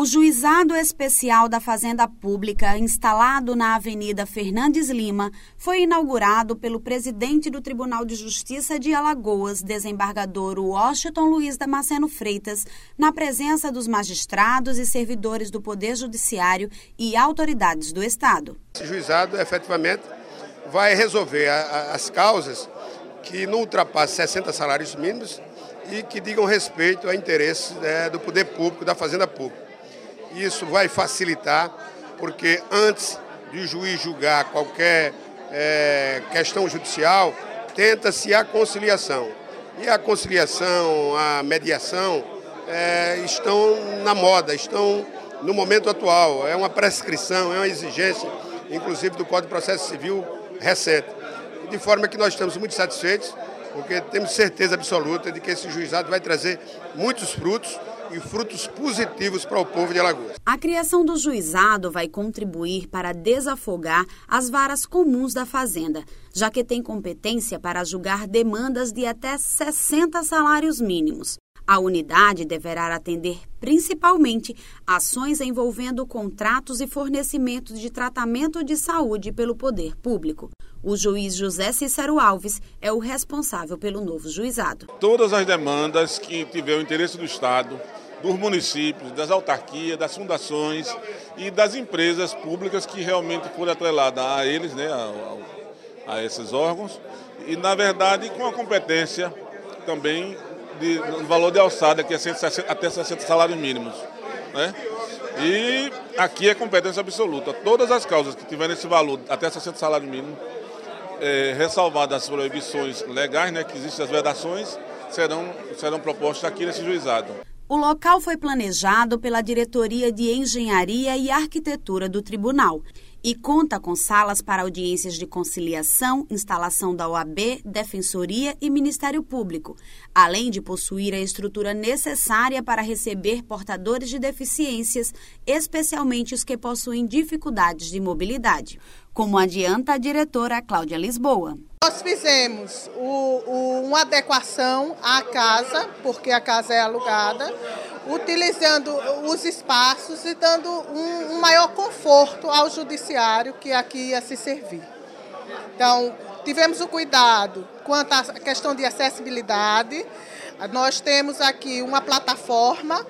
O Juizado Especial da Fazenda Pública, instalado na Avenida Fernandes Lima, foi inaugurado pelo presidente do Tribunal de Justiça de Alagoas, desembargador Washington Luiz Damasceno Freitas, na presença dos magistrados e servidores do Poder Judiciário e autoridades do Estado. Esse juizado, efetivamente, vai resolver as causas que não ultrapassem 60 salários mínimos e que digam respeito a interesses do poder público, da Fazenda Pública. Isso vai facilitar, porque antes de o juiz julgar qualquer questão judicial, tenta-se a conciliação. E a conciliação, a mediação, estão na moda, estão no momento atual. É uma prescrição, é uma exigência, inclusive do Código de Processo Civil recente. De forma que nós estamos muito satisfeitos, porque temos certeza absoluta de que esse juizado vai trazer muitos frutos e frutos positivos para o povo de Alagoas. A criação do juizado vai contribuir para desafogar as varas comuns da Fazenda, já que tem competência para julgar demandas de até 60 salários mínimos. A unidade deverá atender principalmente ações envolvendo contratos e fornecimentos de tratamento de saúde pelo poder público. O juiz José Cícero Alves é o responsável pelo novo juizado. Todas as demandas que tiver o interesse do Estado, dos municípios, das autarquias, das fundações e das empresas públicas que realmente forem atreladas a eles, a esses órgãos, e na verdade com a competência também no valor de alçada, que é até 60 salários mínimos. E aqui é competência absoluta. Todas as causas que tiverem esse valor até 60 salários mínimos, ressalvadas as proibições legais, que existem as vedações, serão propostas aqui nesse juizado. O local foi planejado pela Diretoria de Engenharia e Arquitetura do Tribunal e conta com salas para audiências de conciliação, instalação da OAB, Defensoria e Ministério Público, além de possuir a estrutura necessária para receber portadores de deficiências, especialmente os que possuem dificuldades de mobilidade, como adianta a diretora Cláudia Lisboa. Nós fizemos uma adequação à casa, porque a casa é alugada, utilizando os espaços e dando um maior conforto ao judiciário que aqui ia se servir. Então, tivemos o cuidado quanto à questão de acessibilidade. Nós temos aqui uma plataforma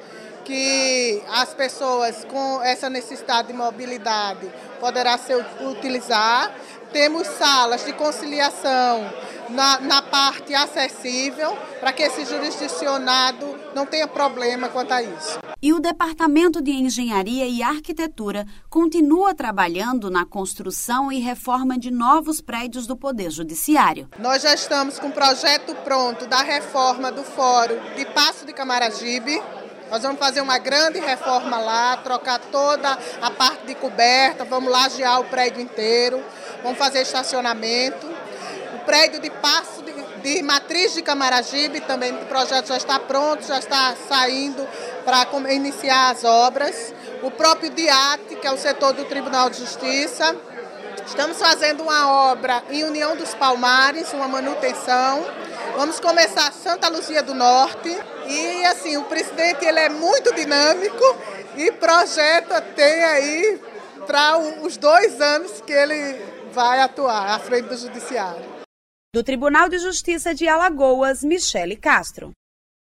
que as pessoas com essa necessidade de mobilidade poderá utilizar. Temos salas de conciliação na parte acessível, para que esse jurisdicionado não tenha problema quanto a isso. E o Departamento de Engenharia e Arquitetura continua trabalhando na construção e reforma de novos prédios do Poder Judiciário. Nós já estamos com o projeto pronto da reforma do Fórum de Paço de Camaragibe. Nós vamos fazer uma grande reforma lá, trocar toda a parte de coberta, vamos lajear o prédio inteiro, vamos fazer estacionamento. O prédio de Paço de Matriz de Camaragibe, também o projeto já está pronto, já está saindo para iniciar as obras. O próprio DIAT, que é o setor do Tribunal de Justiça. Estamos fazendo uma obra em União dos Palmares, uma manutenção. Vamos começar Santa Luzia do Norte. E assim, o presidente ele é muito dinâmico e projeta, tem aí para os 2 anos que ele vai atuar à frente do Judiciário. Do Tribunal de Justiça de Alagoas, Michele Castro.